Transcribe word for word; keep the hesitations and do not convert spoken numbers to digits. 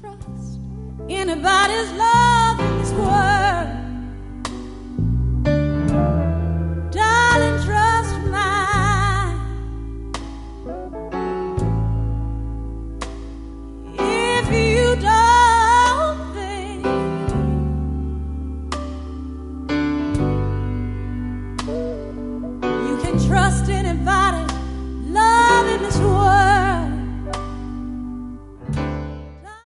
trust anybody's love in this world. Darling, trust mine. If you don't think you can trust it,